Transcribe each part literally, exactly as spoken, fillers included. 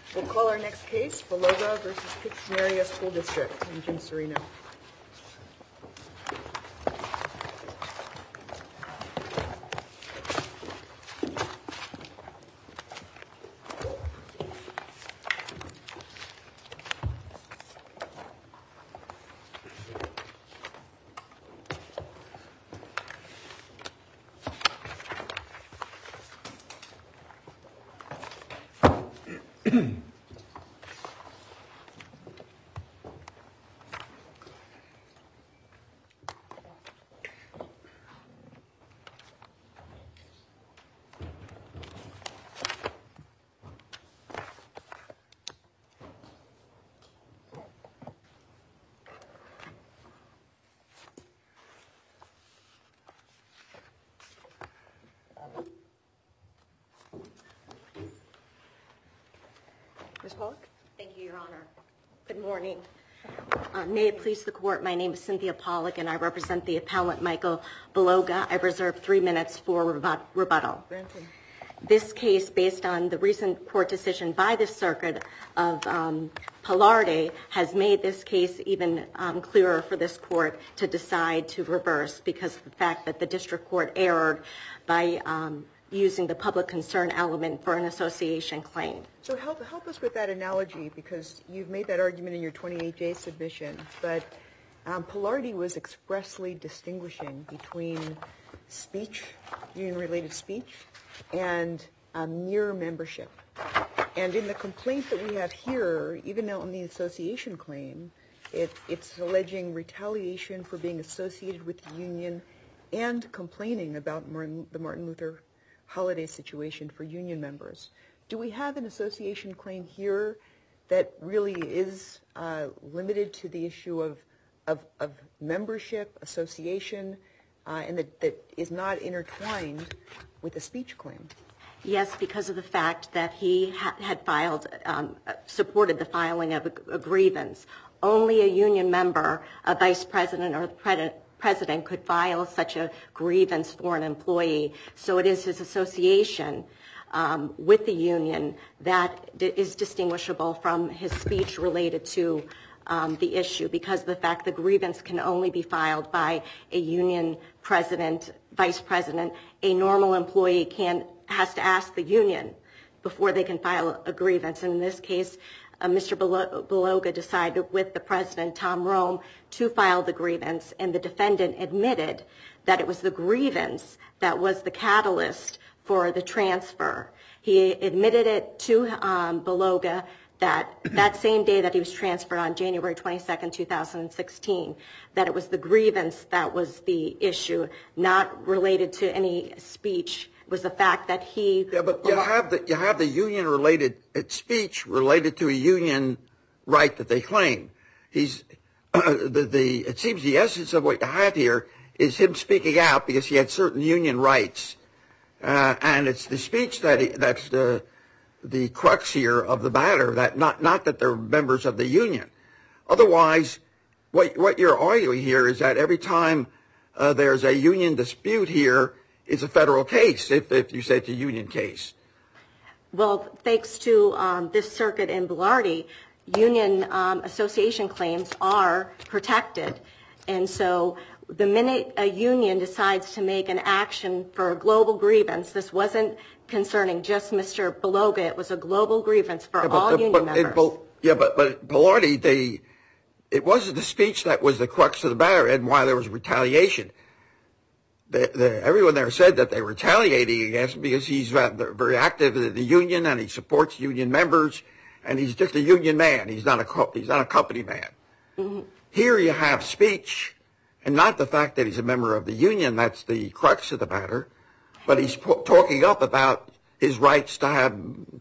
We'll call our next case, Beloga versus Pittston Area School District. I'm Jim Serino. Miz Pollack? Thank you, Your Honor. Good morning. Uh, may it please the Court, my name is Cynthia Pollack, and I represent the appellant Michael Beloga. I reserve three minutes for rebut- rebuttal. Granted. This case, based on the recent court decision by the circuit of um, Pilarde, has made this case even um, clearer for this court to decide to reverse because of the fact that the district court erred by um, using the public concern element for an association claim. So help help us with that analogy, because you've made that argument in your twenty-eight J submission, but um, Pilarde was expressly distinguishing between speech, union-related speech, and um, mere membership. And in the complaint that we have here, even on the association claim, it, it's alleging retaliation for being associated with the union and complaining about Martin, the Martin Luther holiday situation for union members. Do we have an association claim here that really is uh, limited to the issue of of, of membership, association, uh, and that, that is not intertwined with a speech claim? Yes, because of the fact that he ha- had filed, um, supported the filing of a, a grievance. Only a union member, a vice president or pre- president could file such a grievance for an employee. So it is his association um, with the union that d- is distinguishable from his speech related to um, the issue, because of the fact the grievance can only be filed by a union president, vice president. A normal employee can has to ask the union before they can file a grievance. And in this case, uh, Mister Beloga decided with the president, Tom Rome, to file the grievance, and the defendant admitted that it was the grievance that was the catalyst for the transfer. He admitted it to um, Beloga that that same day that he was transferred on January twenty-second, two thousand sixteen, that it was the grievance that was the issue, not related to any speech. It was the fact that he... Yeah, but you have the, you have the union-related speech related to a union right that they claim. He's, uh, the, the, it seems the essence of what you have here is him speaking out because he had certain union rights. Uh, and it's the speech that he, that's the, the crux here of the matter, that not, not that they're members of the union. Otherwise, what, what you're arguing here is that every time uh, there's a union dispute here, it's a federal case, if, if you say it's a union case. Well, thanks to um, this circuit in Bilardi, union um, association claims are protected. And so the minute a union decides to make an action for a global grievance, this wasn't concerning just Mister Beloga, it was a global grievance for yeah, all the, union but members. It, yeah, but, but Bilardi, they, it wasn't the speech that was the crux of the matter and why there was retaliation. The, the, everyone there said that they were retaliating against him because he's very active in the union and he supports union members, and he's just a union man. He's not a co- he's not a company man. Mm-hmm. Here you have speech, and not the fact that he's a member of the union. That's the crux of the matter. But he's po- talking up about his rights to have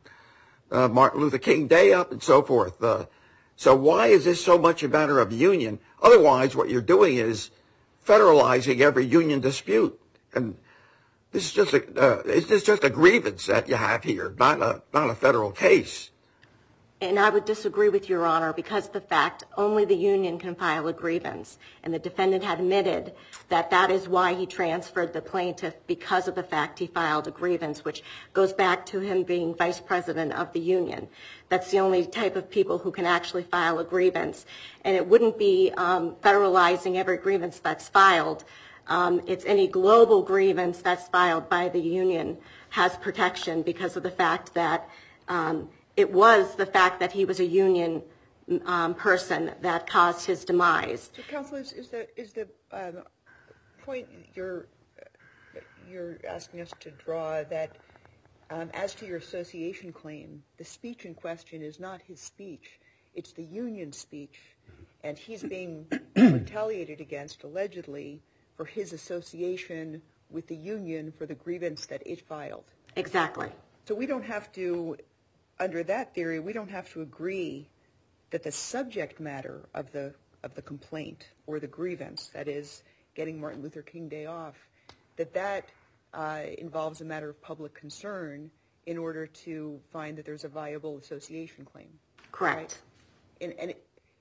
uh, Martin Luther King Day up and so forth. Uh, so why is this so much a matter of union? Otherwise, what you're doing is federalizing every union dispute, and this is just a uh, it's just just a grievance that you have here, not a not a federal case. And I would disagree with Your Honor because of the fact only the union can file a grievance. And the defendant had admitted that that is why he transferred the plaintiff, because of the fact he filed a grievance, which goes back to him being vice president of the union. That's the only type of people who can actually file a grievance. And it wouldn't be um, federalizing every grievance that's filed. Um, it's any global grievance that's filed by the union has protection because of the fact that um, it was the fact that he was a union um, person that caused his demise. So, counsel, is, is the is the um, point you're uh, you're asking us to draw that um, as to your association claim, the speech in question is not his speech; it's the union speech, and he's being retaliated against allegedly for his association with the union for the grievance that it filed. Exactly. So we don't have to. Under that theory, we don't have to agree that the subject matter of the of the complaint or the grievance, that is, getting Martin Luther King Day off, that that uh, involves a matter of public concern in order to find that there's a viable association claim. Correct. Right? And, and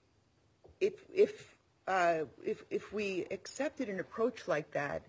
if if uh, if if we accepted an approach like that,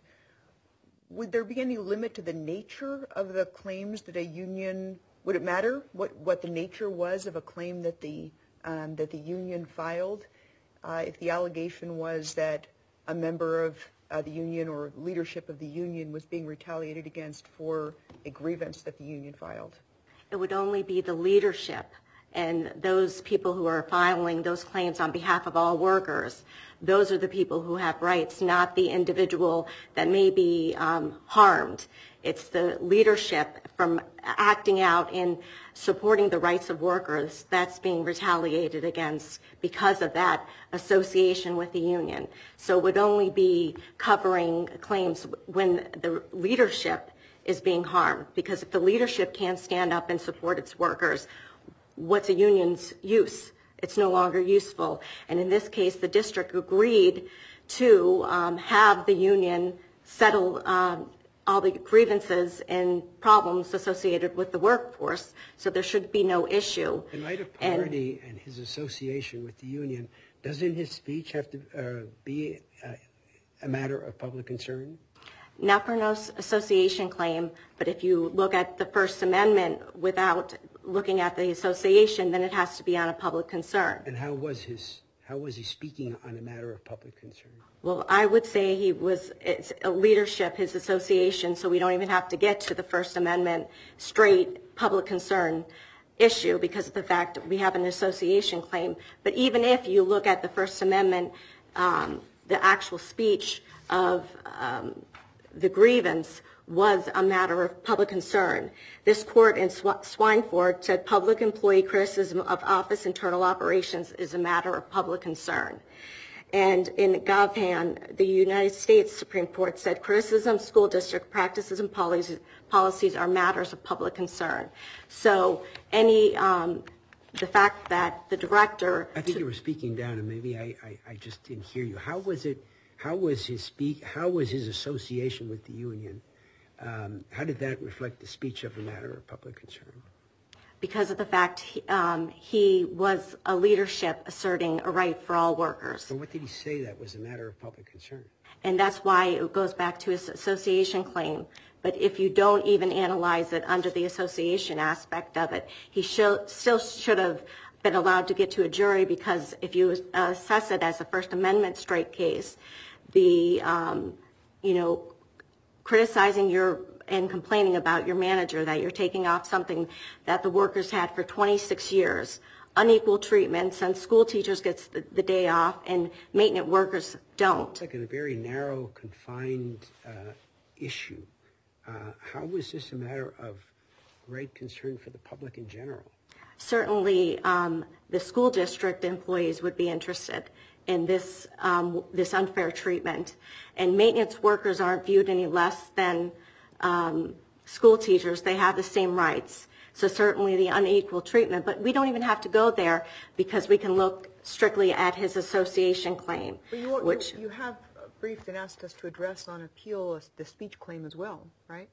would there be any limit to the nature of the claims that a union? Would it matter what, what the nature was of a claim that the um, that the union filed uh, if the allegation was that a member of uh, the union or leadership of the union was being retaliated against for a grievance that the union filed? It would only be the leadership and those people who are filing those claims on behalf of all workers. Those are the people who have rights, not the individual that may be um, harmed. It's the leadership from acting out in supporting the rights of workers that's being retaliated against because of that association with the union. So it would only be covering claims when the leadership is being harmed, because if the leadership can't stand up and support its workers, what's a union's use? It's no longer useful. And in this case, the district agreed to um, have the union settle um, all the grievances and problems associated with the workforce, so there should be no issue. In light of Polardi and, and his association with the union, doesn't his speech have to uh, be uh, a matter of public concern? Not for no association claim, but if you look at the First Amendment without looking at the association, then it has to be on a public concern. And how was his? How was he speaking on a matter of public concern? Well, I would say he was it's a leadership, his association, so we don't even have to get to the First Amendment straight public concern issue because of the fact that we have an association claim. But even if you look at the First Amendment, um, the actual speech of um, the grievance was a matter of public concern. This court in Swineford said public employee criticism of office internal operations is a matter of public concern. And in Gavhan, the United States Supreme Court said criticism of school district practices and policies, policies are matters of public concern. So any, um, the fact that the director... I think you were speaking down and maybe I, I, I just didn't hear you. How was it, how was his speak, how was his association with the union? Um, how did that reflect the speech of a matter of public concern? Because of the fact he, um, he was a leadership asserting a right for all workers. But what did he say that was a matter of public concern? And that's why it goes back to his association claim. But if you don't even analyze it under the association aspect of it, he should, still should have been allowed to get to a jury, because if you assess it as a First Amendment straight case, the, um, you know, criticizing your and complaining about your manager that you're taking off something that the workers had for twenty-six years, unequal treatment since school teachers get the, the day off and maintenance workers don't. It's like a very narrow, confined uh, issue. Uh, how was this a matter of great concern for the public in general? Certainly, um, the school district employees would be interested in this um, this unfair treatment, and maintenance workers aren't viewed any less than um, school teachers. They have the same rights. So certainly the unequal treatment, but we don't even have to go there because we can look strictly at his association claim. But you, which you, you have briefed and asked us to address on appeal the speech claim as well, right?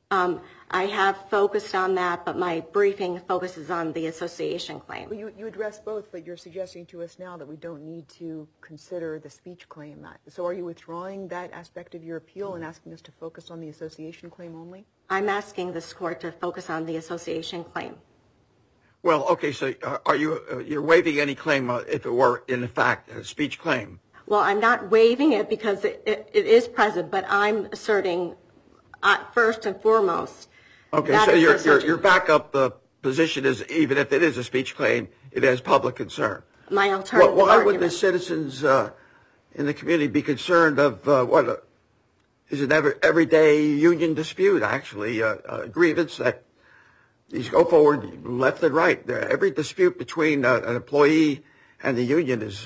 Um, I have focused on that, but my briefing focuses on the association claim. Well, you, you address both, but you're suggesting to us now that we don't need to consider the speech claim. So are you withdrawing that aspect of your appeal and asking us to focus on the association claim only? I'm asking this court to focus on the association claim. Well, okay, so are you uh, you're waiving any claim uh, if it were in fact a speech claim? Well, I'm not waiving it because it, it, it is present, but I'm asserting uh, first and foremost. Okay, so your your your backup uh, position is even if it is a speech claim, it has public concern. My alternative Why argument. would the citizens uh, in the community be concerned of uh, what uh, is an every, everyday union dispute? Actually, uh, a grievance that these go forward left and right. Every dispute between uh, an employee and the union is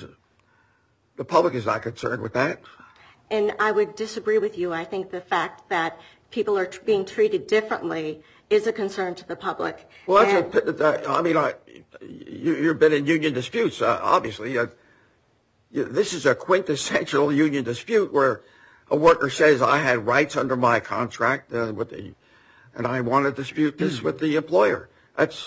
the public is not concerned with that. And I would disagree with you. I think the fact that people are t- being treated differently is a concern to the public. Well, that's a, I mean, I, you, you've been in union disputes, uh, obviously. Uh, you, this is a quintessential union dispute where a worker says, I had rights under my contract uh, with the, and I want to dispute this with the employer. That's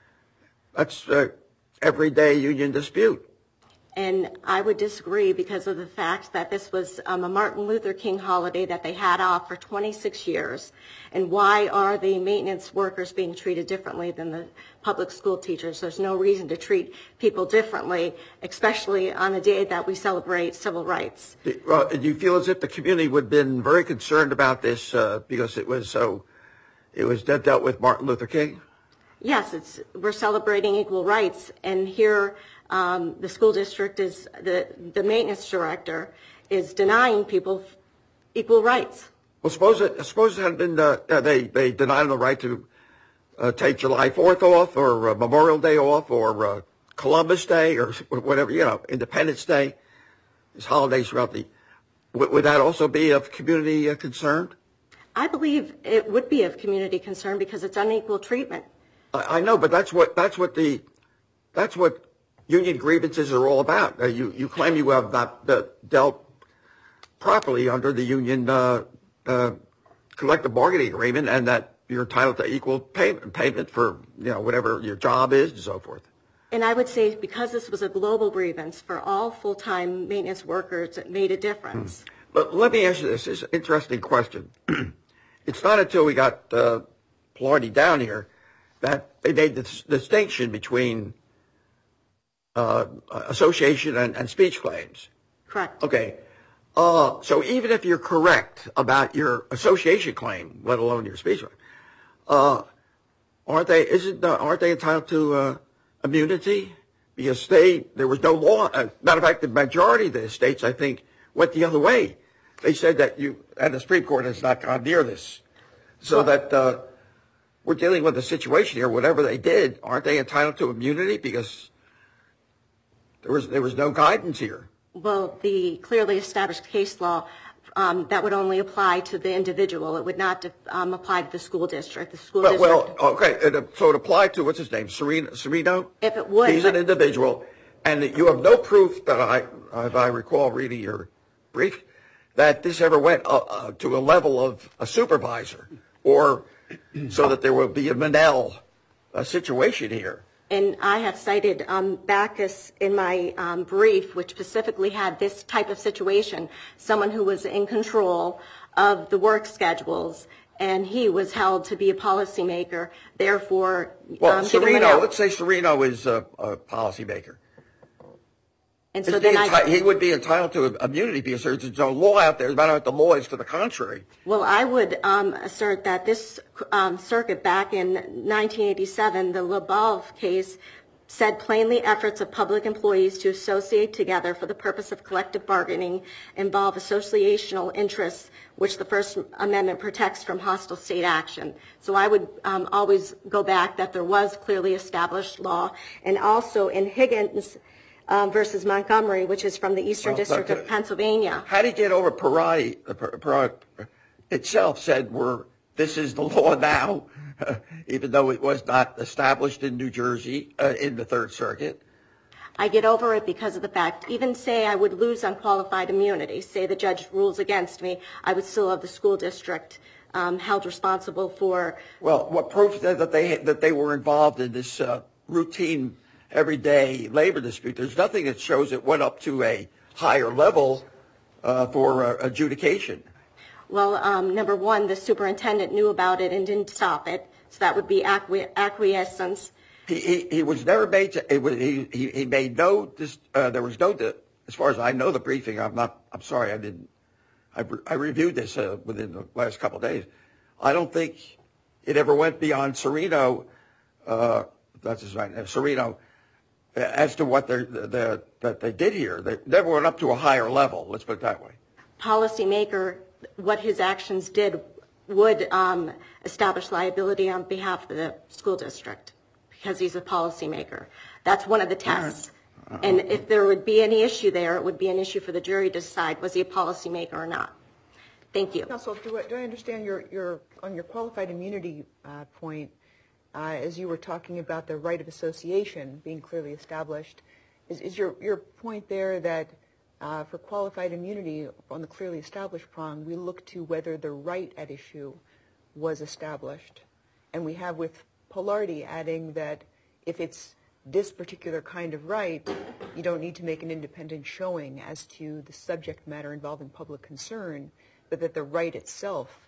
that's uh, everyday union dispute. And I would disagree because of the fact that this was um, a Martin Luther King holiday that they had off for twenty-six years. And why are the maintenance workers being treated differently than the public school teachers? There's no reason to treat people differently, especially on a day that we celebrate civil rights. Well, do you feel as if the community would have been very concerned about this uh, because it was so, it was dealt with Martin Luther King? Yes, it's we're celebrating equal rights, and here um, the school district is the the maintenance director is denying people equal rights. Well, suppose it suppose it had been uh, they they denied them the right to uh, take July fourth off, or uh, Memorial Day off, or uh, Columbus Day, or whatever, you know, Independence Day. These holidays throughout the. Would, would that also be of community uh, concern? I believe it would be of community concern because it's unequal treatment. I know, but that's what that's what the that's what union grievances are all about. Uh, you you claim you have not uh, dealt properly under the union uh, uh, collective bargaining agreement, and that you're entitled to equal payment payment for you know whatever your job is and so forth. And I would say because this was a global grievance for all full-time maintenance workers, it made a difference. Hmm. But let me ask you this: this is an interesting question. It's not until we got uh, Plardy down here that they made the distinction between uh, association and, and speech claims. Correct. Okay. Uh, so even if you're correct about your association claim, let alone your speech claim, uh, aren't they? Isn't uh, aren't they entitled to uh, immunity? Because they there was no law. Uh, matter of fact, the majority of the states, I think, went the other way. They said that you, and the Supreme Court has not gone near this, so well, that. Uh, We're dealing with a situation here. Whatever they did, aren't they entitled to immunity because there was there was no guidance here? Well, the clearly established case law um, that would only apply to the individual. It would not um, apply to the school district. The school But, district. Well, okay. It, so it applied to what's his name, Sereno. Sereno. If it would, he's an individual, and you have no proof that I, if I recall reading your brief, that this ever went uh, uh, to a level of a supervisor or. So that there will be a Manel uh, situation here. And I have cited um, Bacchus in my um, brief, which specifically had this type of situation, someone who was in control of the work schedules, and he was held to be a policymaker, therefore well, um, Sereno, let's say Sereno is a, a policymaker. And so then enti- I, he would be entitled to immunity because there's no law out there. As a matter of fact, the law is to the contrary. Well, I would um, assert that this um, circuit back in nineteen eighty-seven, the LaBeouf case, said plainly efforts of public employees to associate together for the purpose of collective bargaining involve associational interests, which the First Amendment protects from hostile state action. So I would um, always go back that there was clearly established law. And also in Higgins Um, versus Montgomery, which is from the Eastern well, District but, of Pennsylvania. How did you get over Parati? Parati itself said we're, this is the law now, even though it was not established in New Jersey uh, in the Third Circuit. I get over it because of the fact, even say I would lose unqualified immunity, say the judge rules against me, I would still have the school district um, held responsible for. Well, what proof that that they that they were involved in this uh, routine, everyday labor dispute? There's nothing that shows it went up to a higher level uh, for uh, adjudication. Well, um, number one, the superintendent knew about it and didn't stop it, so that would be acqui- acquiescence. He, he he was never made to. It was, he he he made no. Uh, there was no. As far as I know, the briefing. I'm not. I'm sorry, I didn't. I I reviewed this uh, within the last couple of days. I don't think it ever went beyond Serino. Uh, that's his right name, Serino. As to what they the that they did here, they never went up to a higher level. Let's put it that way. Policymaker, what his actions did would um, establish liability on behalf of the school district because he's a policymaker. That's one of the tests. Uh-huh. And if there would be any issue there, it would be an issue for the jury to decide was he a policymaker or not. Thank you. Counsel, do I, do I understand your, your on your qualified immunity uh, point, uh, as you were talking about the right of association being clearly established, is, is your, your point there that uh, for qualified immunity on the clearly established prong, we look to whether the right at issue was established? And we have with Polardi adding that if it's this particular kind of right, you don't need to make an independent showing as to the subject matter involving public concern, but that the right itself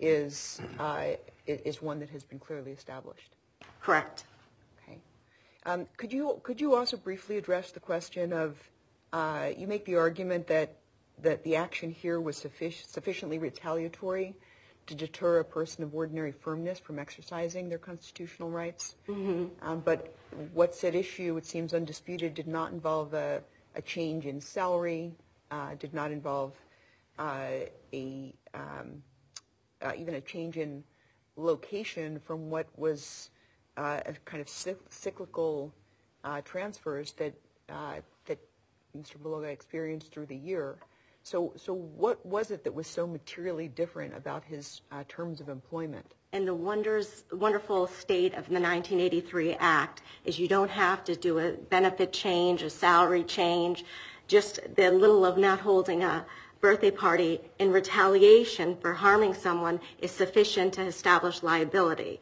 is uh, is one that has been clearly established. Correct. Okay. Um, could you could you also briefly address the question of uh, you make the argument that that the action here was suffic- sufficiently retaliatory to deter a person of ordinary firmness from exercising their constitutional rights. Mm-hmm. Um, but what's at issue, it seems undisputed, did not involve a, a change in salary, uh, did not involve uh, a um, uh, even a change in location from what was uh, a kind of cyclical uh, transfers that uh, that Mister Beloga experienced through the year. So, so what was it that was so materially different about his uh, terms of employment? And the wonders, wonderful state of the nineteen eighty-three Act is you don't have to do a benefit change, a salary change, just the little of not holding a birthday party in retaliation for harming someone is sufficient to establish liability.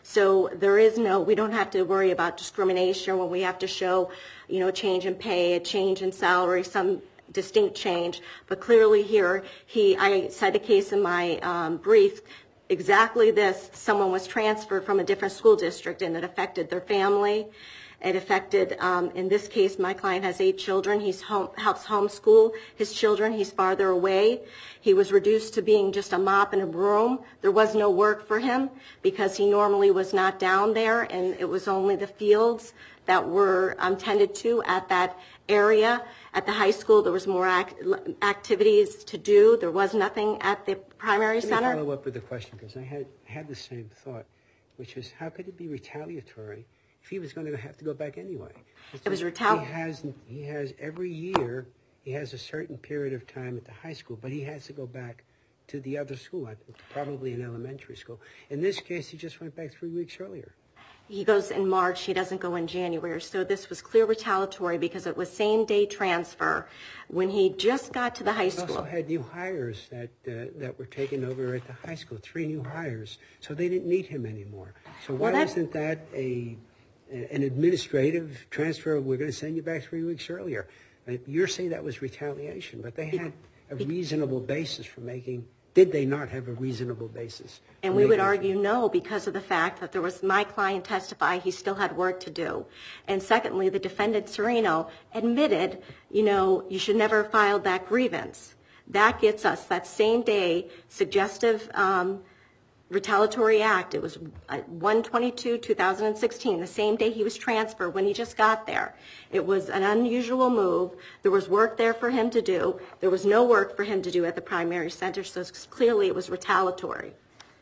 So there is no, we don't have to worry about discrimination when we have to show, you know, a change in pay, a change in salary, some distinct change, but clearly here, he, I cite a case in my um, brief, exactly this, someone was transferred from a different school district and it affected their family. It affected, um, in this case, my client has eight children. He home, helps homeschool his children. He's farther away. He was reduced to being just a mop and a broom. There was no work for him because he normally was not down there, and it was only the fields that were um, tended to at that area. At the high school, there was more act- activities to do. There was nothing at the primary Let center. Let me follow up with the question, because I had, had the same thought, which is how could it be retaliatory if he was going to have to go back anyway? It was retali- He has, he has every year, he has a certain period of time at the high school, but he has to go back to the other school, probably an elementary school. In this case, he just went back three weeks earlier. He goes in March. He doesn't go in January. So this was clear retaliatory because it was same-day transfer when he just got to the high He school. also had new hires that uh, that were taken over at the high school, three new hires. So they didn't need him anymore. So why Well, that- isn't that a an administrative transfer? We're going to send you back three weeks earlier. Uh, You're saying that was retaliation, but they had a reasonable basis for making. Did they not have a reasonable basis? And we would argue no, because of the fact that there was my client testify he still had work to do. And secondly, the defendant, Serino, admitted, you know, you should never have filed that grievance. That gets us that same day suggestive um, retaliatory act. It was one twenty-two two thousand sixteen, the same day he was transferred when he just got there. It was an unusual move. There was work there for him to do. There was no work for him to do at the primary center, so clearly it was retaliatory.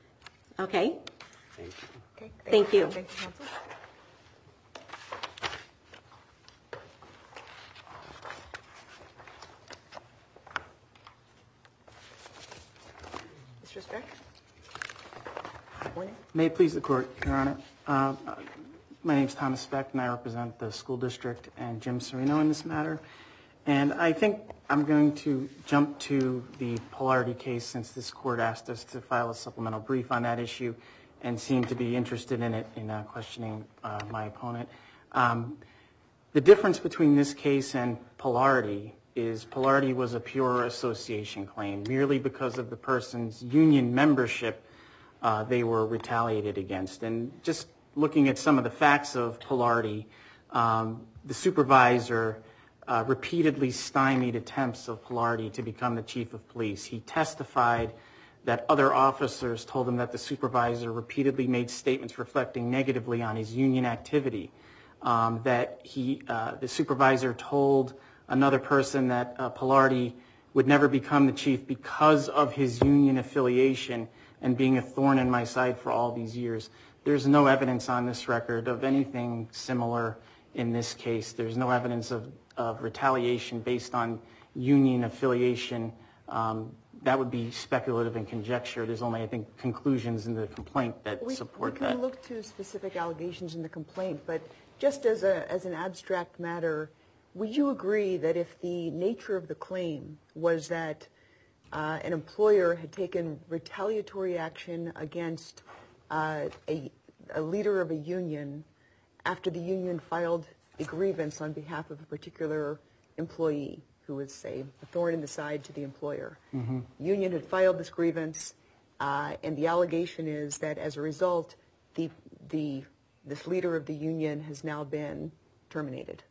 Okay? Thank you. Okay. Thank you. Thank you, counsel. Mister Speck? Good morning. May it please the Court, Your Honor. Uh, my name is Thomas Speck, and I represent the school district and Jim Serino in this matter. And I think I'm going to jump to the Polarity case since this court asked us to file a supplemental brief on that issue and seemed to be interested in it in uh, questioning uh, my opponent. Um, the difference between this case and Polarity is Polarity was a pure association claim. Merely because of the person's union membership, uh, they were retaliated against. And just looking at some of the facts of Polarity, um, the supervisor uh, repeatedly stymied attempts of Polarity to become the chief of police. He testified that other officers told him that the supervisor repeatedly made statements reflecting negatively on his union activity, um, that he, uh, the supervisor told another person that uh, Polarity would never become the chief because of his union affiliation and being a thorn in my side for all these years. There's no evidence on this record of anything similar in this case. There's no evidence of, of retaliation based on union affiliation. Um, that would be speculative and conjecture. There's only, I think, conclusions in the complaint that we, support we that. can look to specific allegations in the complaint, but just as, a, as an abstract matter, would you agree that if the nature of the claim was that uh, an employer had taken retaliatory action against uh, a, a leader of a union after the union filed a grievance on behalf of a particular employee who was, say, a thorn in the side to the employer? Mm-hmm. Union had filed this grievance, uh, and the allegation is that as a result, the the this leader of the union has now been terminated.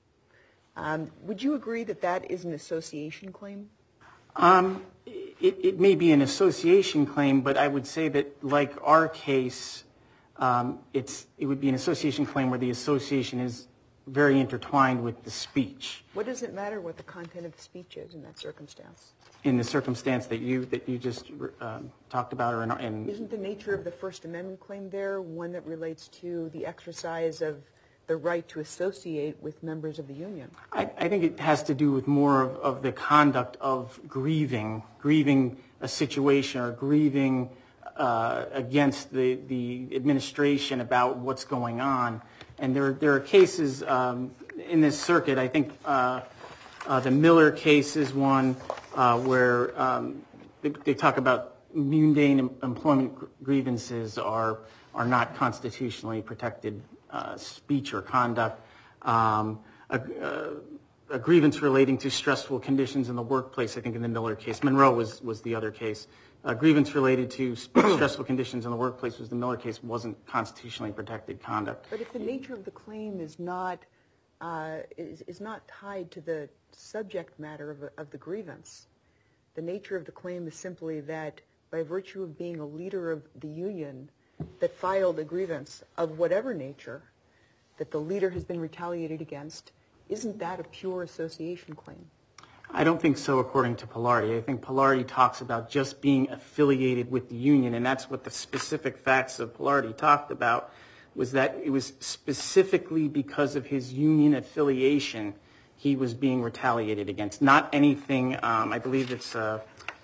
Um, would you agree that that is an association claim? Um, it, it may be an association claim, but I would say that, like our case, um, it's it would be an association claim where the association is very intertwined with the speech. What does it matter what the content of the speech is in that circumstance? In the circumstance that you that you just um, talked about, or in, in Isn't the nature of the First Amendment claim there one that relates to the exercise of the right to associate with members of the union? I, I think it has to do with more of, of the conduct of grieving, grieving a situation or grieving uh, against the, the administration about what's going on. And there, there are cases um, in this circuit. I think uh, uh, the Miller case is one uh, where um, they, they talk about mundane employment grievances are are not constitutionally protected uh, speech or conduct. Um, a, a, a grievance relating to stressful conditions in the workplace, I think in the Miller case. Monroe was, was the other case. A grievance related to stressful conditions in the workplace was the Miller case, wasn't constitutionally protected conduct. But if the nature of the claim is not uh, is, is not tied to the subject matter of, of the grievance, the nature of the claim is simply that by virtue of being a leader of the union that filed a grievance of whatever nature that the leader has been retaliated against, isn't that a pure association claim? I don't think so, according to Polarity. I think Polarity talks about just being affiliated with the union, and that's what the specific facts of Polarity talked about, was that it was specifically because of his union affiliation he was being retaliated against. Not anything, um, I believe it's, uh,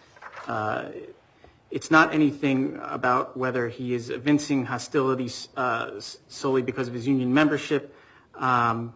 uh, it's not anything about whether he is evincing hostilities uh, solely because of his union membership. Um,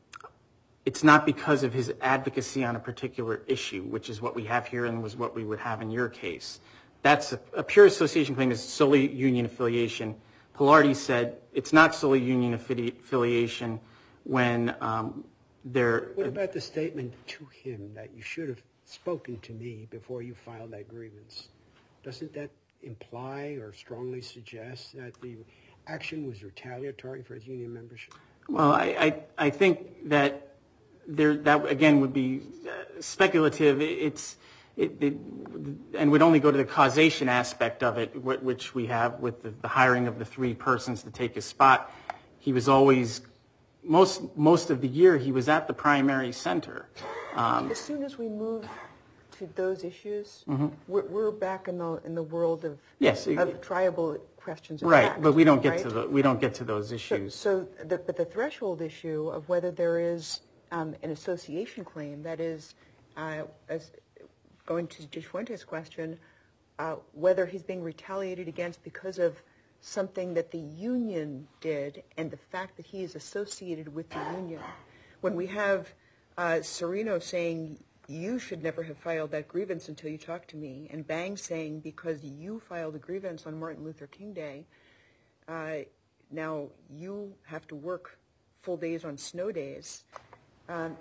It's not because of his advocacy on a particular issue, which is what we have here and was what we would have in your case. That's a, a pure association claim is solely union affiliation. Polarity said it's not solely union affili- affiliation when um, they're... What about the statement to him that you should have spoken to me before you filed that grievance? Doesn't that imply or strongly suggest that the action was retaliatory for his union membership? Well, I, I, I think that there, that again would be uh, speculative. It's it, it and would only go to the causation aspect of it, which we have with the, the hiring of the three persons to take his spot. He was always most most of the year he was at the primary center. Um, as soon as we move to those issues, mm-hmm. we're, we're back in the in the world of yes, of triable questions of right, fact, but we don't get right? to the we don't get to those issues. So, so the, but the threshold issue of whether there is Um, an association claim, that is, uh, as going to Judge Fuentes' question, uh, whether he's being retaliated against because of something that the union did and the fact that he is associated with the union. When we have uh, Serino saying you should never have filed that grievance until you talked to me, and Bang saying because you filed a grievance on Martin Luther King Day, uh, now you have to work full days on snow days. Um,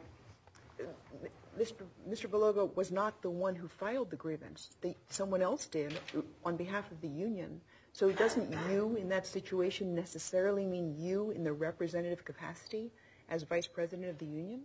Mister Mister Belogo was not the one who filed the grievance. The, someone else did on behalf of the union. So doesn't you in that situation necessarily mean you in the representative capacity as vice president of the union?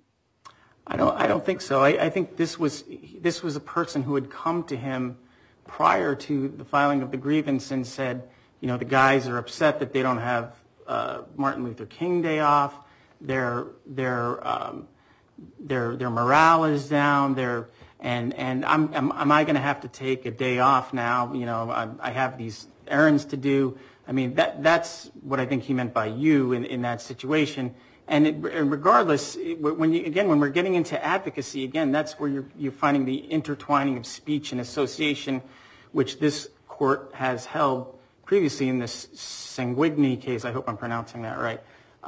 I don't. I don't think so. I, I think this was this was a person who had come to him prior to the filing of the grievance and said, you know, the guys are upset that they don't have uh, Martin Luther King Day off. Their their um, their their morale is down. Their and and I'm am, am I going to have to take a day off now? You know, I, I have these errands to do. I mean, that that's what I think he meant by you in, in that situation. And, it, and regardless, when you, again, when we're getting into advocacy, again, that's where you're, you're finding the intertwining of speech and association, which this court has held previously in this Sanguigny case. I hope I'm pronouncing that right.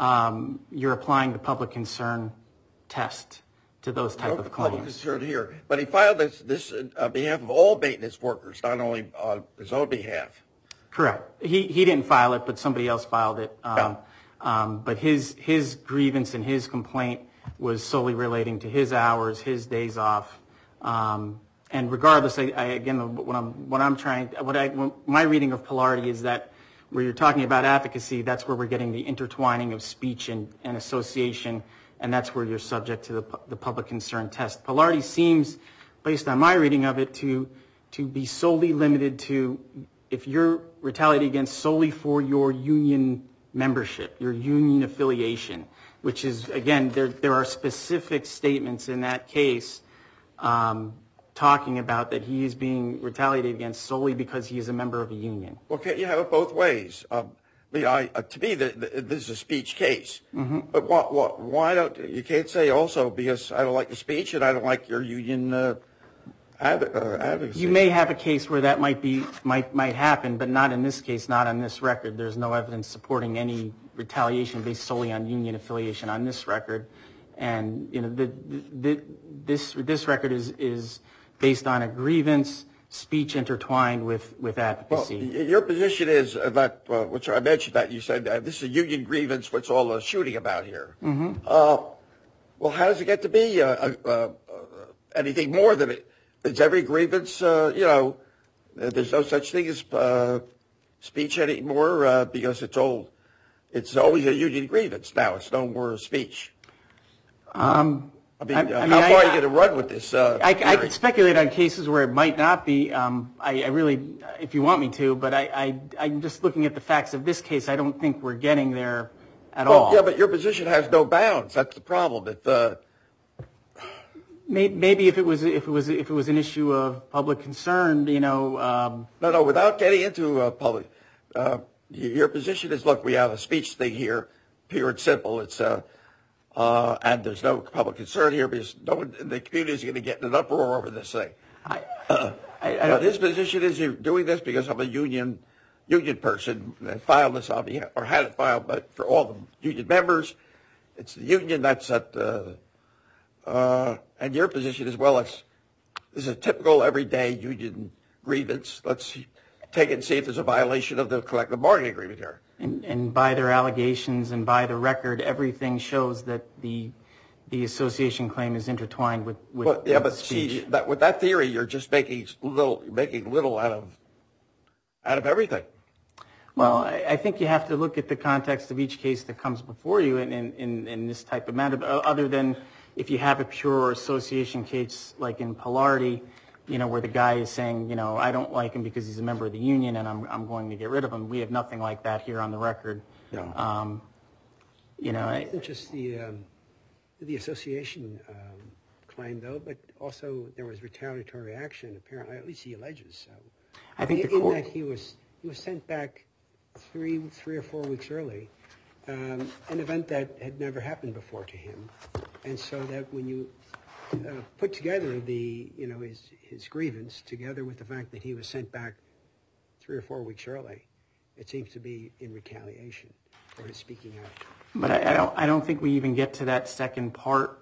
Um, you're applying the public concern test to those type No of claims. Public concern here, but he filed this this on behalf of all maintenance workers, not only on his own behalf. Correct. He he didn't file it, but somebody else filed it. Um, Yeah. Um, but his his grievance and his complaint was solely relating to his hours, his days off, um, and regardless, I, I again what I'm what I'm trying what I what my reading of polarity is that where you're talking about advocacy, that's where we're getting the intertwining of speech and, and association, and that's where you're subject to the the public concern test. Polarity seems, based on my reading of it, to to be solely limited to if you're retaliating against solely for your union membership, your union affiliation, which is, again, there there are specific statements in that case um, talking about that he is being retaliated against solely because he is a member of a union. Well, can't you have it both ways? Um, I mean, I, uh, to me, the, the, this is a speech case. Mm-hmm. But why, why, why don't you can't say also because I don't like the speech and I don't like your union uh, ad, uh, advocacy? You may have a case where that might be might might happen, but not in this case, not on this record. There's no evidence supporting any retaliation based solely on union affiliation on this record, and you know the, the, this this record is is based on a grievance, speech intertwined with with advocacy. Well, your position is that, uh, which I mentioned that you said uh, this is a union grievance. What's all the shooting about here? Mm-hmm. Uh, well, how does it get to be uh, uh, uh, anything more than it? It's every grievance, uh, you know, there's no such thing as uh, speech anymore uh, because it's old. It's always a union grievance now. It's no more speech. Um, I mean, I, uh, I mean how I, far are you going to run with this? Uh, I, I could speculate on cases where it might not be. Um, I, I really, if you want me to, but I, I, I'm just looking at the facts of this case. I don't think we're getting there at well, all. Yeah, but your position has no bounds. That's the problem. If uh, Maybe if it was if it was if it was an issue of public concern, you know. Um, no, no. Without getting into uh, public, uh, your position is: look, we have a speech thing here, pure and simple. It's uh, uh, and there's no public concern here because no one in the community is going to get in an uproar over this thing. I, uh, I, I but his position is you're doing this because I'm a union union person that filed this on behalf or had it filed, but for all the union members, it's the union that's at. Uh, Uh, and your position as well, it's, this is a typical everyday union grievance. Let's take it and see if there's a violation of the collective bargaining agreement here. and, and by their allegations and by the record, everything shows that the the association claim is intertwined with with, Well, yeah, with but speech. see, that, with that theory, you're just making little, making little out of out of everything. Well, I, I think you have to look at the context of each case that comes before you in in, in, in this type of matter, other than if you have a pure association case like in Polarity, you know, where the guy is saying, you know, I don't like him because he's a member of the union and I'm I'm going to get rid of him. We have nothing like that here on the record. Yeah. Um, you know, It isn't just the um, the association um, claim though, but also there was retaliatory action. Apparently, at least he alleges so. I think in, the court. in that he was he was sent back three three or four weeks early, um, an event that had never happened before to him. And so that when you uh, put together the, you know, his his grievance together with the fact that he was sent back three or four weeks early, it seems to be in retaliation for his speaking out. But I, I don't. I don't think we even get to that second part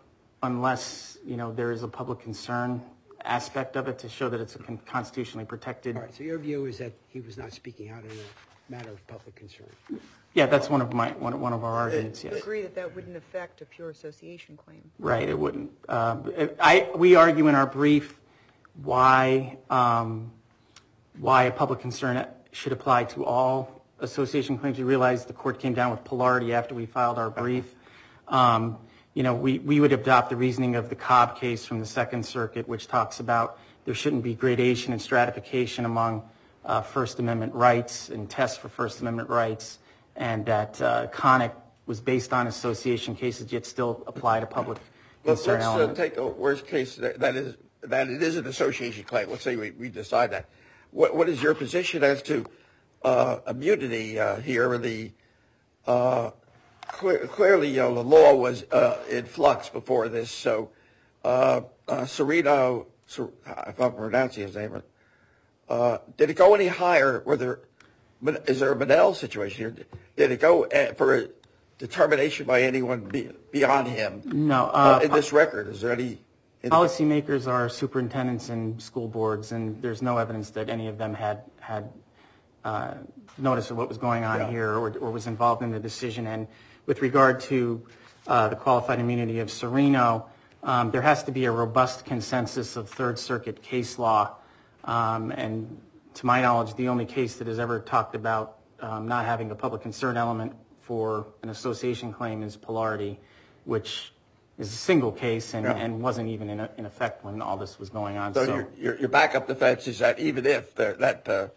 unless, you know, there is a public concern aspect of it to show that it's constitutionally protected. All right, so your view is that he was not speaking out in a matter of public concern. Yeah, that's one of my one, one of our arguments. Yes. I agree that that wouldn't affect a pure association claim. Right, it wouldn't. Um, I we argue in our brief why um, why a public concern should apply to all association claims. We realized the court came down with polarity after we filed our brief. Um, you know, we, we would adopt the reasoning of the Cobb case from the Second Circuit, which talks about there shouldn't be gradation and stratification among uh, First Amendment rights and tests for First Amendment rights, and that uh, Connick was based on association cases, yet still apply to public concern Let's uh, element. take the worst case that, that is that it is an association claim. Let's say we, we decide that. What what is your position as to uh, immunity uh, here? The uh, clear, clearly, you know, the law was uh, in flux before this. So, uh, uh, Serino, if I'm pronouncing his name, uh, did it go any higher? Were there is there a Monell situation here? Did it go for a determination by anyone be, beyond him? No. Uh, Uh, in this record, is there any? Policymakers are superintendents and school boards, and there's no evidence that any of them had had uh, notice of what was going on Yeah. here or, or was involved in the decision. And with regard to uh, the qualified immunity of Serino, um, there has to be a robust consensus of Third Circuit case law. Um, and to my knowledge, the only case that has ever talked about um, not having a public concern element for an association claim is Polarity, which is a single case and, Yeah. and wasn't even in, in effect when all this was going on. So, So, your, your your backup defense is that even if there, that uh,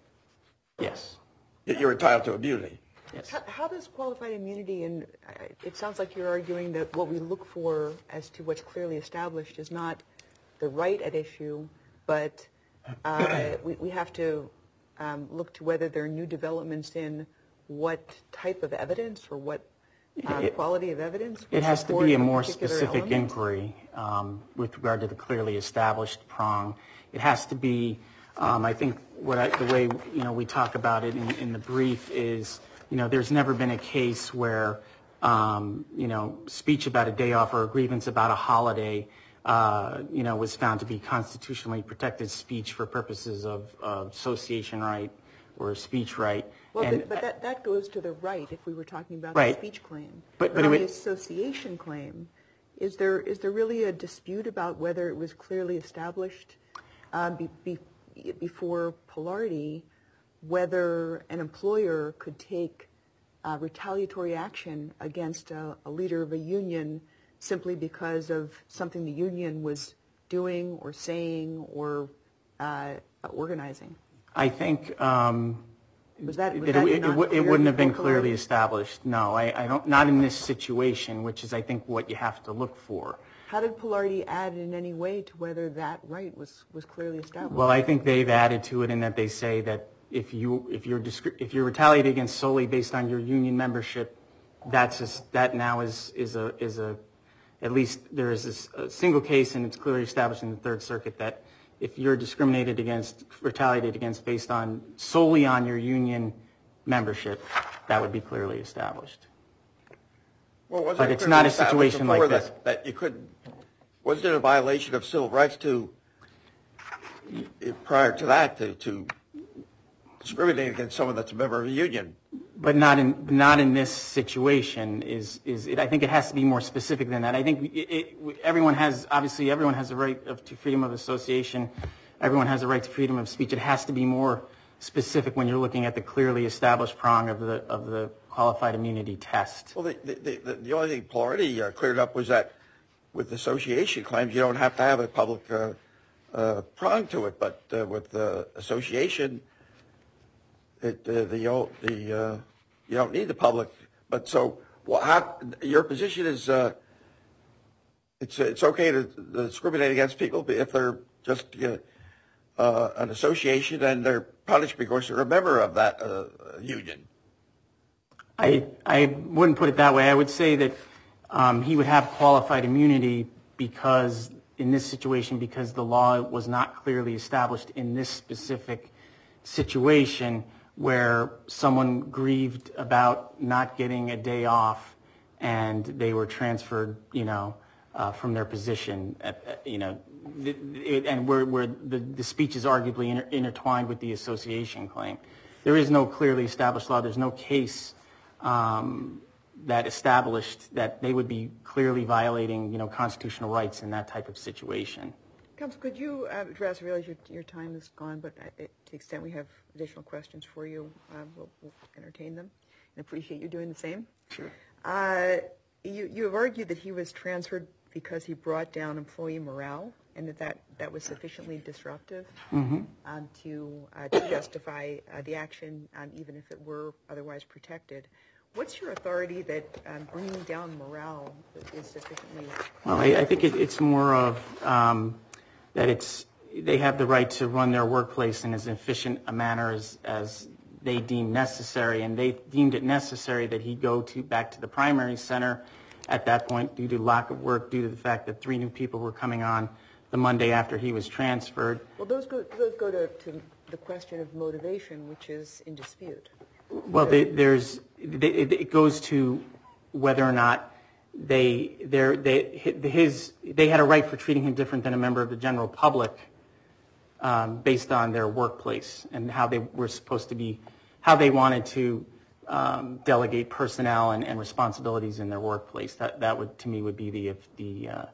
yes, you're entitled to immunity. yes. How, how does qualified immunity, and uh, it sounds like you're arguing that what we look for as to what's clearly established is not the right at issue, but uh, we, we have to um, look to whether there are new developments in what type of evidence or what uh, It- quality of evidence. It has to support be a more particular specific element. inquiry um, with regard to the clearly established prong. It has to be, um, I think, what I, the way you know we talk about it in, in the brief is, you know, there's never been a case where, um, you know, speech about a day off or a grievance about a holiday, uh, you know, was found to be constitutionally protected speech for purposes of, of association right or speech right. Well, And- but, but that, that goes to the right if we were talking about Right. the speech claim. But- but it on would- the association claim, is there is there really a dispute about whether it was clearly established um, be, be, before Polarity, whether an employer could take uh, retaliatory action against a, a leader of a union simply because of something the union was doing or saying or uh, organizing? I think um, Was that, was it, that it, not it, wou- it clear wouldn't have been before clearly Polarity? established. No, I, I don't. Not in this situation, which is, I think, what you have to look for. How did Polarity add in any way to whether that right was, was clearly established? Well, I think they've added to it in that they say that if you if you're discri- if you're retaliated against solely based on your union membership, that's a, that now is is a is a at least there is this, a single case, and it's clearly established in the Third Circuit that if you're discriminated against, retaliated against based on solely on your union membership, that would be clearly established. Well, wasn't But it it's clearly not a established situation like before this. That, that you couldn't. Wasn't it a violation of civil rights to prior to that to, to discriminate against someone that's a member of a union? But not in not in this situation. Is is it? I think it has to be more specific than that. I think it, it, everyone has obviously everyone has a right of, to freedom of association. Everyone has a right to freedom of speech. It has to be more specific when you're looking at the clearly established prong of the of the qualified immunity test. Well, the the, the, the only thing Polarity uh, cleared up was that with association claims, you don't have to have a public uh, uh, prong to it, but uh, with the association, it uh, the old, the uh, you don't need the public. But so, well, how, your position is uh, it's it's okay to discriminate against people if they're just uh, uh, an association and they're punished because they're a member of that uh, union. I I wouldn't put it that way. I would say that um, he would have qualified immunity because in this situation, because the law was not clearly established in this specific situation where someone grieved about not getting a day off and they were transferred, you know, uh, from their position, at, at, you know, the, it, and where, where the, the speech is arguably inter- intertwined with the association claim. There is no clearly established law. There's no case um, that established that they would be clearly violating, you know, constitutional rights in that type of situation. Counsel, could you uh, address, I realize your, your time is gone, but uh, to the extent we have additional questions for you, uh, we'll, we'll entertain them and appreciate you doing the same. Sure. Uh, you, you have argued that he was transferred because he brought down employee morale and that that, that was sufficiently disruptive Mm-hmm. um, to, uh, to justify uh, the action, um, even if it were otherwise protected. What's your authority that um, bringing down morale is sufficiently... Well, I, I think it, it's more of um, that it's they have the right to run their workplace in as efficient a manner as, as they deem necessary, and they deemed it necessary that he go to back to the primary center at that point due to lack of work, due to the fact that three new people were coming on the Monday after he was transferred. Well, those go, those go to, to the question of motivation, which is in dispute. Well, they, there's they, it goes to whether or not they they they his they had a right for treating him different than a member of the general public um, based on their workplace and how they were supposed to be, how they wanted to um, delegate personnel and, and responsibilities in their workplace. That that would to me would be the the uh,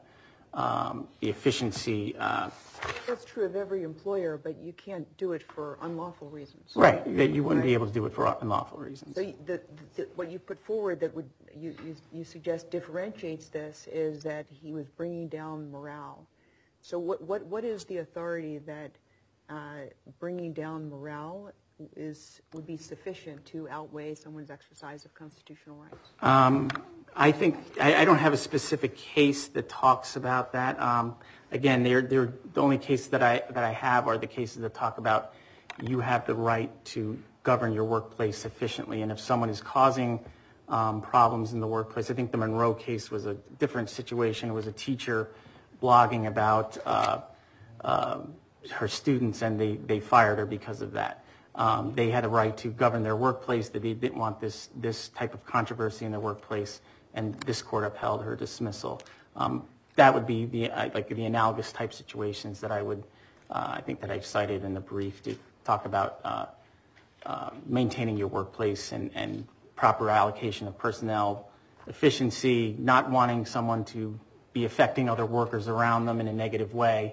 um, the efficiency. Uh, That's true of every employer, but you can't do it for unlawful reasons. right, that you wouldn't Right. be able to do it for unlawful reasons. So the, the, what you put forward that would you, you, you suggest differentiates this is that he was bringing down morale. So what, what, what is the authority that uh, bringing down morale is would be sufficient to outweigh someone's exercise of constitutional rights? Um, I think I, I don't have a specific case that talks about that. Um, again, they're, they're, the only cases that I that I have are the cases that talk about you have the right to govern your workplace efficiently, and if someone is causing um, problems in the workplace, I think the Monroe case was a different situation. It was a teacher blogging about uh, uh, her students, and they, they fired her because of that. Um, they had a right to govern their workplace, that they didn't want this this type of controversy in their workplace, and this court upheld her dismissal. Um, that would be the uh, like the analogous type situations that I would, uh, I think that I've cited in the brief to talk about uh, uh, maintaining your workplace and, and proper allocation of personnel, efficiency, not wanting someone to be affecting other workers around them in a negative way,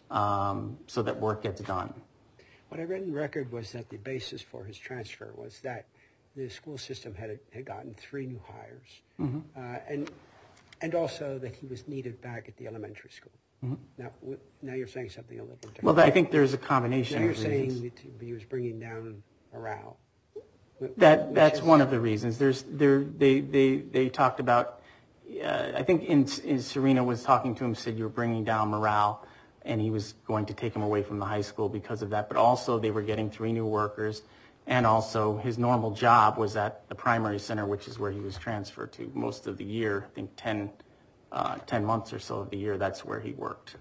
um, so that work gets done. What I read in the record was that the basis for his transfer was that the school system had had gotten three new hires, Mm-hmm. uh, and and also that he was needed back at the elementary school. Mm-hmm. Now, w- now you're saying something a little different. Well, I think there's a combination now you're of reasons. saying that he was bringing down morale. wh- That which that's is- one of the reasons. There's there they they they talked about. Uh, I think in, in Serena was talking to him, said you were bringing down morale, and he was going to take him away from the high school because of that. But also they were getting three new workers, and also his normal job was at the primary center, which is where he was transferred to most of the year. I think ten, uh, ten months or so of the year. That's where he worked.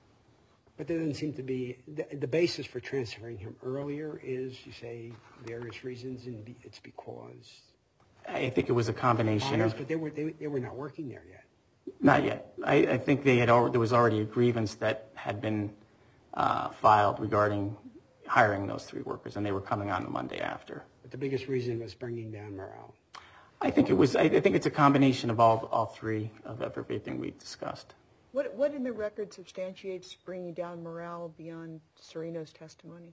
But there doesn't seem to be the, the basis for transferring him earlier is, you say, various reasons, and be, it's because I think it was a combination hires, of. but they were they, they were not working there yet. Not yet. I, I think they had al- there was already a grievance that had been uh, filed regarding hiring those three workers, and they were coming on the Monday after. But the biggest reason was bringing down morale. I think it was. I, I think it's a combination of all all three of everything we discussed. What, what in the record substantiates bringing down morale beyond Serena's testimony?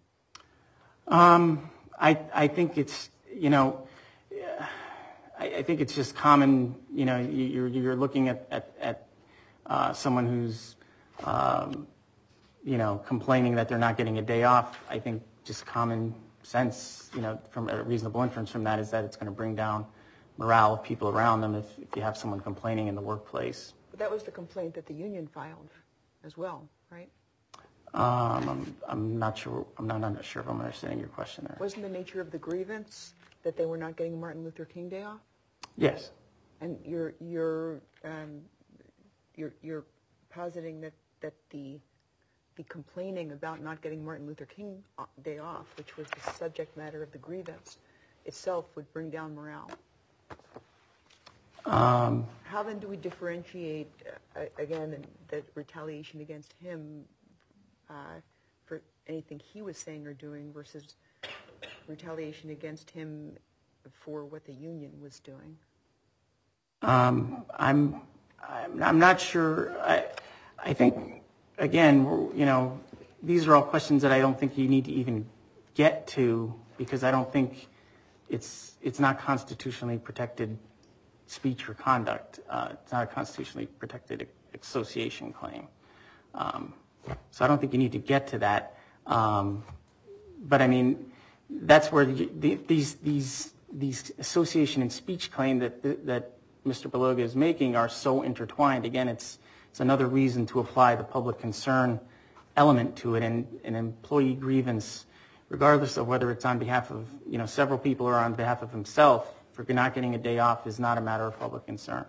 Um, I I think it's you know. Yeah, I, I think it's just common, you know, you- you're, you're looking at, at, at uh, someone who's, um, you know, complaining that they're not getting a day off. I think just common sense, you know, from a reasonable inference from that is that it's going to bring down morale of people around them if, if you have someone complaining in the workplace. But that was the complaint that the union filed as well, right? Um, I'm, I'm not sure. I'm not, I'm not sure if I'm understanding your question there. Wasn't the nature of the grievance that they were not getting Martin Luther King Day off? Yes. And you're you're um, you're you're positing that, that the the complaining about not getting Martin Luther King Day off, which was the subject matter of the grievance itself, would bring down morale. Um, How then do we differentiate, uh, again, the retaliation against him uh, for anything he was saying or doing versus retaliation against him for what the union was doing? Um, I'm, I'm, I'm not sure. I, I think, again, we're- you know, these are all questions that I don't think you need to even get to, because I don't think it's, it's not constitutionally protected speech or conduct. Uh, it's not a constitutionally protected association claim. Um, so I don't think you need to get to that. Um, but I mean, that's where the, the, these, these, these association and speech claim that, that Mister Beloga is making are so intertwined. Again, it's, it's another reason to apply the public concern element to it, and an employee grievance, regardless of whether it's on behalf of, you know, several people or on behalf of himself, for not getting a day off is not a matter of public concern.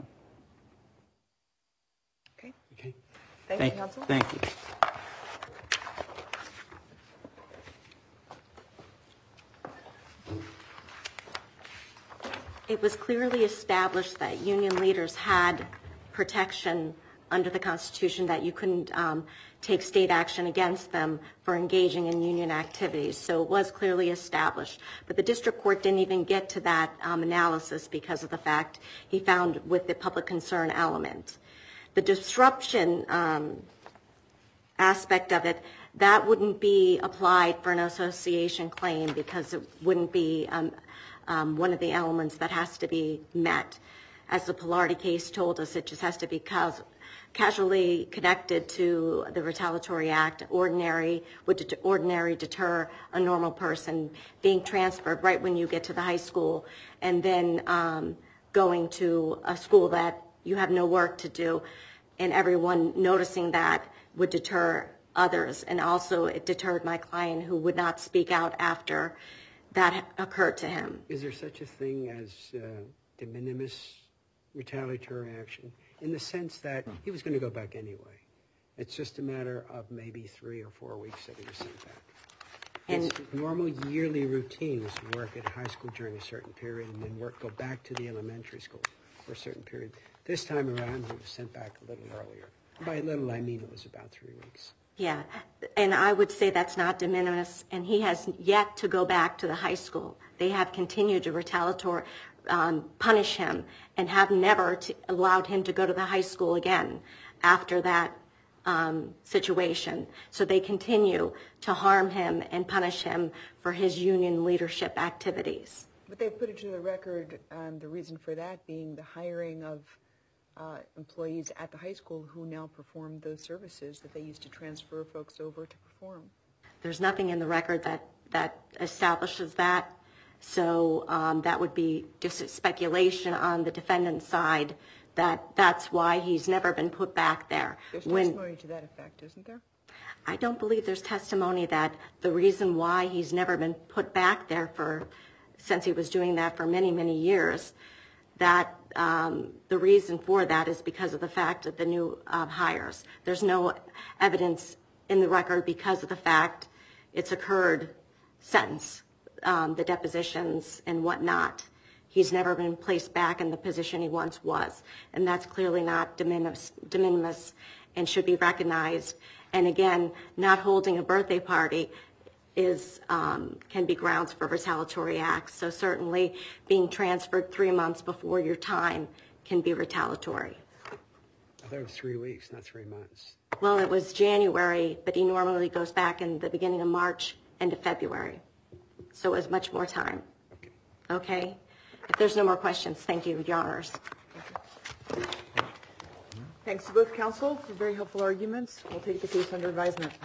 Okay. Okay. Thank, Thank you, counsel. Thank you. It was clearly established that union leaders had protection under the Constitution, that you couldn't um, take state action against them for engaging in union activities. So it was clearly established. But the district court didn't even get to that um, analysis because of the fact he found with the public concern element. The disruption um, aspect of it, that wouldn't be applied for an association claim because it wouldn't be um, um, one of the elements that has to be met. As the Pilardi case told us, it just has to be cause, casually connected to the Retaliatory Act. Ordinary would det- ordinary deter a normal person being transferred right when you get to the high school, and then um, going to a school that you have no work to do, and everyone noticing that would deter others. And also it deterred my client, who would not speak out after that occurred to him. Is there such a thing as uh, de minimis retaliatory action, in the sense that he was going to go back anyway? It's just a matter of maybe three or four weeks that he was sent back. And His normal yearly routine was to work at high school during a certain period and then work, go back to the elementary school for a certain period. This time around, he was sent back a little earlier. By little, I mean it was about three weeks. yeah, and I would say that's not de minimis, and he has yet to go back to the high school. They have continued to retaliatory um, punish him and have never to allowed him to go to the high school again after that um, situation. So they continue to harm him and punish him for his union leadership activities. But they've put it to the record, um, the reason for that being the hiring of uh, employees at the high school who now perform those services that they used to transfer folks over to perform. There's nothing in the record that, that establishes that. So um, that would be just speculation on the defendant's side that that's why he's never been put back there. There's When, testimony to that effect, isn't there? I don't believe there's testimony that the reason why he's never been put back there for, since he was doing that for many, many years, that um, the reason for that is because of the fact of the new uh, hires. There's no evidence in the record because of the fact it's occurred since um, the depositions and whatnot. He's never been placed back in the position he once was, and that's clearly not de minimis, de minimis and should be recognized. And again, not holding a birthday party is um, can be grounds for retaliatory acts. So certainly being transferred three months before your time can be retaliatory. I thought it was three weeks, not three months. Well, it was January, but he normally goes back in the beginning of March, end of February. So it was much more time. Okay. Okay? If there's no more questions, thank you, Your Honors. Thanks to both counsel for very helpful arguments. We'll take the case under advisement.